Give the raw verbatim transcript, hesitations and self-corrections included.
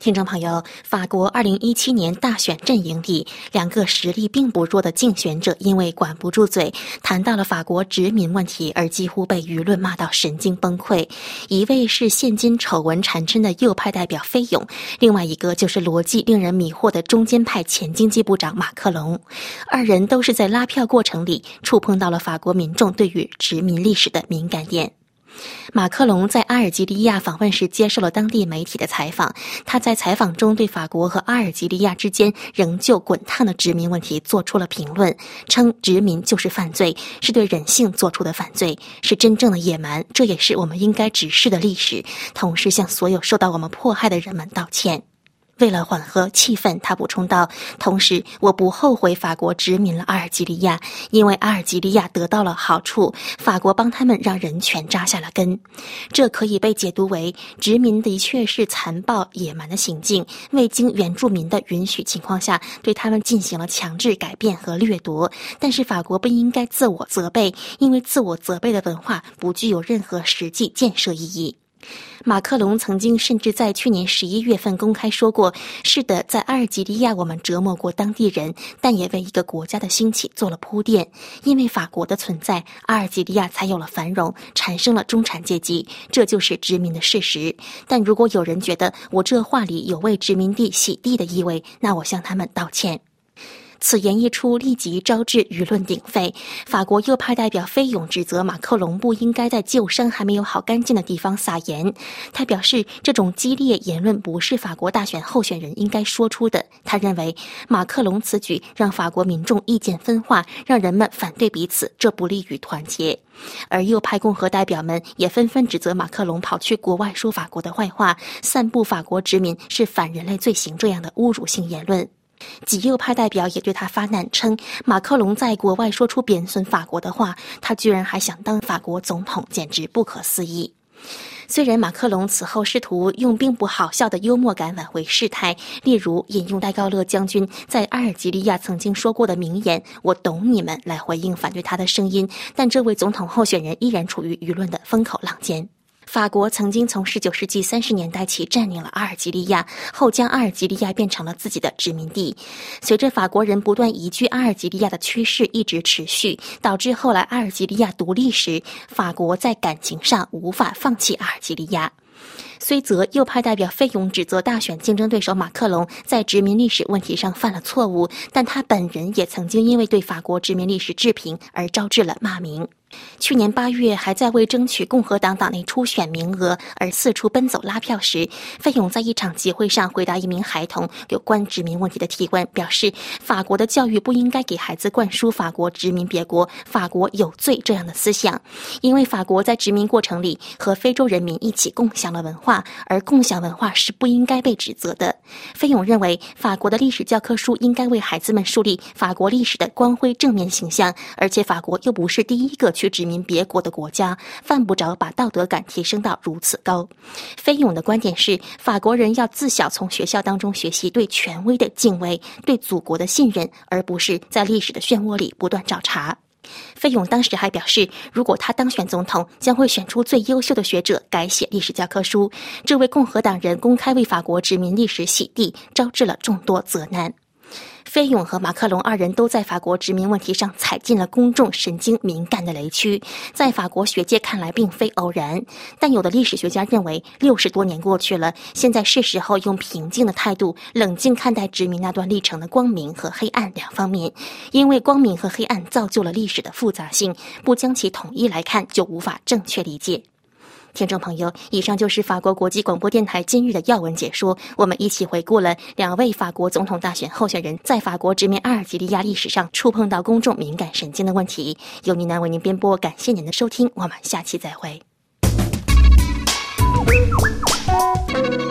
听众朋友，法国二零一七年大选阵营里，两个实力并不弱的竞选者因为管不住嘴，谈到了法国殖民问题，而几乎被舆论骂到神经崩溃。一位是现今丑闻缠身的右派代表菲永，另外一个就是逻辑令人迷惑的中间派前经济部长马克龙。二人都是在拉票过程里触碰到了法国民众对于殖民历史的敏感点。马克龙在阿尔及利亚访问时接受了当地媒体的采访，他在采访中对法国和阿尔及利亚之间仍旧滚烫的殖民问题做出了评论，称殖民就是犯罪，是对人性做出的犯罪，是真正的野蛮，这也是我们应该直视的历史，同时向所有受到我们迫害的人们道歉。为了缓和气氛，他补充道，同时我不后悔法国殖民了阿尔及利亚，因为阿尔及利亚得到了好处，法国帮他们让人权扎下了根。这可以被解读为殖民的确是残暴野蛮的行径，未经原住民的允许情况下对他们进行了强制改变和掠夺，但是法国不应该自我责备，因为自我责备的文化不具有任何实际建设意义。马克龙曾经甚至在去年十一月份公开说过，是的，在阿尔及利亚我们折磨过当地人，但也为一个国家的兴起做了铺垫。因为法国的存在，阿尔及利亚才有了繁荣，产生了中产阶级，这就是殖民的事实。但如果有人觉得我这话里有为殖民地洗地的意味，那我向他们道歉。此言一出，立即招致舆论鼎沸。法国右派代表菲永指责马克龙不应该在旧伤还没有好干净的地方撒盐。他表示，这种激烈言论不是法国大选候选人应该说出的。他认为，马克龙此举让法国民众意见分化，让人们反对彼此，这不利于团结。而右派共和代表们也纷纷指责马克龙跑去国外说法国的坏话，散布法国殖民是反人类罪行这样的侮辱性言论。极右派代表也对他发难，称马克龙在国外说出贬损法国的话，他居然还想当法国总统，简直不可思议。虽然马克龙此后试图用并不好笑的幽默感挽回事态，例如引用戴高乐将军在阿尔及利亚曾经说过的名言“我懂你们”来回应反对他的声音，但这位总统候选人依然处于舆论的风口浪尖。法国曾经从十九世纪三十年代起占领了阿尔及利亚，后将阿尔及利亚变成了自己的殖民地。随着法国人不断移居阿尔及利亚的趋势一直持续，导致后来阿尔及利亚独立时，法国在感情上无法放弃阿尔及利亚。虽则右派代表费永指责大选竞争对手马克龙在殖民历史问题上犯了错误，但他本人也曾经因为对法国殖民历史置评而招致了骂名。去年八月，还在为争取共和党党内初选名额而四处奔走拉票时，费永在一场集会上回答一名孩童有关殖民问题的提问，表示法国的教育不应该给孩子灌输法国殖民别国、法国有罪这样的思想，因为法国在殖民过程里和非洲人民一起共享了文化，而共享文化是不应该被指责的。费永认为，法国的历史教科书应该为孩子们树立法国历史的光辉正面形象，而且法国又不是第一个去殖民别国的国家，犯不着把道德感提升到如此高。费永的观点是，法国人要自小从学校当中学习对权威的敬畏，对祖国的信任，而不是在历史的漩涡里不断找茬。费永当时还表示，如果他当选总统，将会选出最优秀的学者改写历史教科书。这位共和党人公开为法国殖民历史洗地，招致了众多责难。费永和马克龙二人都在法国殖民问题上踩进了公众神经敏感的雷区，在法国学界看来并非偶然。但有的历史学家认为，六十多年过去了，现在是时候用平静的态度冷静看待殖民那段历程的光明和黑暗两方面，因为光明和黑暗造就了历史的复杂性，不将其统一来看就无法正确理解。听众朋友，以上就是法国国际广播电台今日的要闻解说，我们一起回顾了两位法国总统大选候选人在法国殖民阿尔及利亚历史上触碰到公众敏感神经的问题。由倪楠为您编播，感谢您的收听，我们下期再会。